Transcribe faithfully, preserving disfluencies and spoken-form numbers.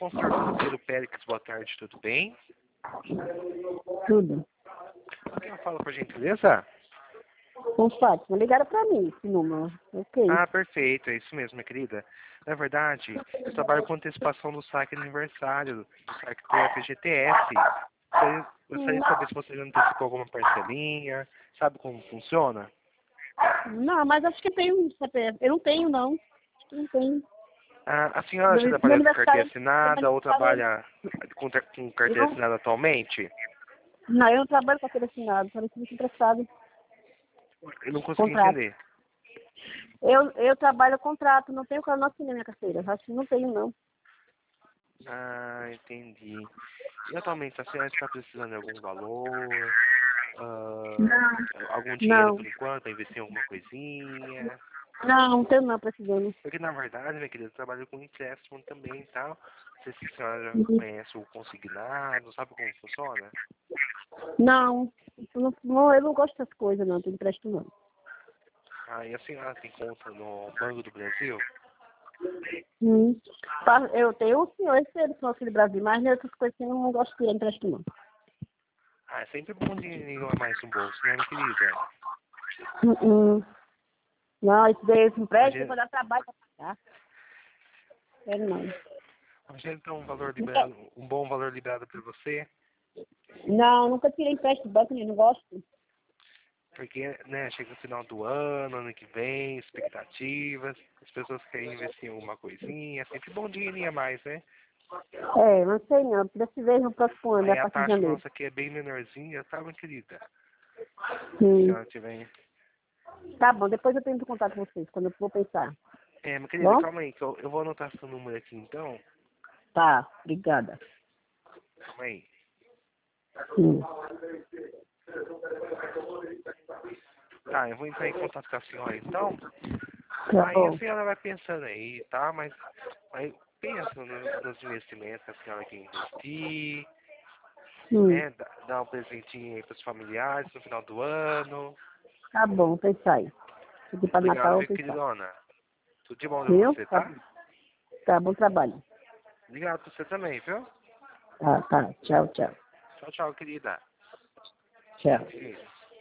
Então, senhor Conselheiro Périx, boa tarde, tudo bem? Tudo. Quem fala, por gentileza? Com Fátima, ligaram pra mim esse número. Ok. Ah, perfeito, é isso mesmo, minha querida. Na verdade, eu trabalho com antecipação do saque de aniversário do saque do F G T S. Eu gostaria de saber se você já antecipou alguma parcelinha, sabe como funciona? Não, mas acho que tem um C P F. Eu não tenho, não. Acho que não tenho. Ah, a senhora Meu, já meu trabalha com carteira aniversário, meu assinada ou aniversário trabalha com, tra- com é... carteira eu, assinada atualmente? não, eu não trabalho com aquele assinado, só muito emprestado. Eu não consegui Contrato. entender. Eu, eu trabalho contrato, não tenho não assinei minha carteira. Acho que não tenho, não. Ah, entendi. E atualmente a senhora está precisando de algum valor, ah, Não. algum dinheiro Não. por enquanto, para investir em alguma coisinha? Não, não tenho não, precisando. Porque na verdade, minha querida, eu trabalho com empréstimo também e tal. Não sei se a senhora já Uhum. conhece o consignado, sabe como funciona? Não, não, não, eu não gosto dessas coisas, não. Não empresto, não. Ah, e a senhora tem conta no Banco do Brasil? Hum. Fa- Eu tenho o senhor, esse é do Banco do Brasil, mas outras coisas que eu não gosto de empresto, não. Ah, é sempre bom dinheirinho a mais no bolso, né, minha querida? Hum, hum. Não, esse daí, esse empréstimo, eu Imagina, vou dar trabalho para pagar. Quero não. imagina então um valor liberado, um bom valor liberado para você. Não, nunca tirei empréstimo do banco, nem não gosto. Porque, né, chega no final do ano, ano que vem, expectativas, as pessoas querem investir em alguma coisinha, é sempre bom dinheirinho a mais, né? É, não sei não, desse vez no próximo ano, Aí a a partir de taxa janeiro. nossa aqui é bem menorzinha, tá, minha querida? Se a Hum. senhora tiver... Tá bom, depois eu tento contar com vocês, quando eu for pensar. É, minha querida, Bom? calma aí, que eu, eu vou anotar seu número aqui então. Tá, obrigada. Calma aí. Hum. Tá, eu vou entrar em contato com a senhora então. Tá Aí a bom. senhora vai pensando aí, tá? Mas aí pensa no- nos investimentos que a senhora quer investir, Hum. né? Dá, dá um presentinho aí pros familiares no final do ano. Tá bom, pensar aí. Aqui para Natal Obrigado, eu vou viu, pensar. queridona? Tudo de bom pra Viu? você, Tá tá? bom. Tá, bom trabalho. Obrigado pra você também, viu? Tá, tá. Tchau, tchau. Tchau, tchau, querida. Tchau. Isso.